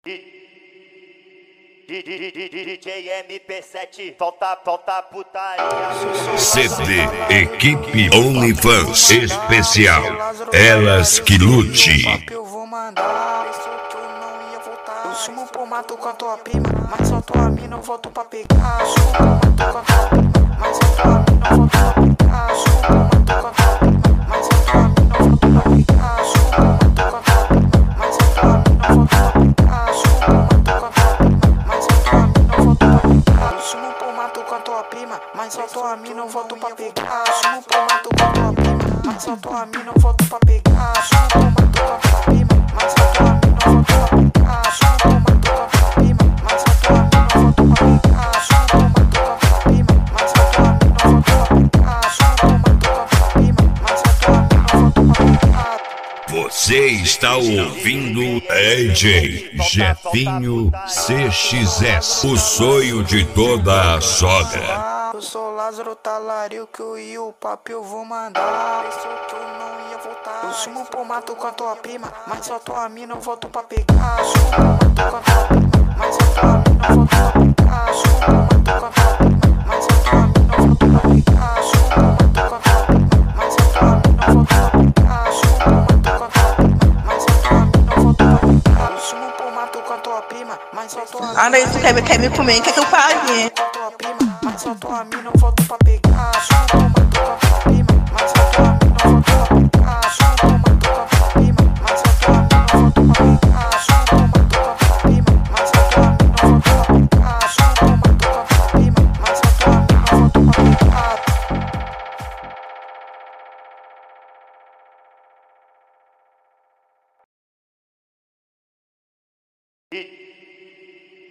DJ MP7, falta putaria. CD Equipe OnlyFans Especial. Elas que lute. Eu vou mandar, pensou que eu não ia voltar. Eu sumo pro mato com a tua prima, mas só tua mina eu volto pra pegar. Eu sumo pro mato com a tua prima, mas só tua mina eu volto pra pegar. Eu sumo pro mato com a tua prima, mas só tua mina eu volto pra pegar. Eu sumo pro mato com a tua prima, mas só tua mina eu volto pra pegar. Eu sumo pro mato com a tua prima, mas só tua mina eu volto pra pegar. Eu sumo pro mato com a tua prima, mas só tua mina eu volto pra pegar. Eu sumo pro mato com a tua prima, mas só tua mina eu volto pra pegar. Eu sumo pro mato com a tua prima, mas só tua mina eu volto pra pegar. Eu sumo pro mato com a tua prima, mas só tua mina eu volto pra pegar. Eu sumo pro mato com a tua prima, mas só tua mina eu volto pra pegar. Eu sumo pro mato com a tua prima, mas só tua mina eu volto pra pegar. Você está ouvindo DJ Jefinho CXS, o sonho de toda a sogra. Eu sou Lázaro Talariu, que eu ia o papo eu vou mandar. Pensou que eu não ia voltar. Eu sumo pro mato com a tua prima, mas só tua mina eu volto pra pegar. Eu sumo pro mato com a tua prima, mas só tua mina eu volto pra pegar. Eu sumo pro mato com a tua prima, mas só tua mina eu volto pra pegar. Eu sumo pro mato com a tua prima, mas só tua mina eu volto pra pegar. Eu sumo pro mato com a tua prima, mas só tua mina eu volto pra pegar. Eu sumo pro mato com a tua prima, mas só tua mina. Ah, daí tu quer me comer, quer que eu pague? Com a tua prima, mas só tua mina eu volto pra pegar. Eu sumo pro mato com a tua prima, mas só tua mina eu volto pra pegar.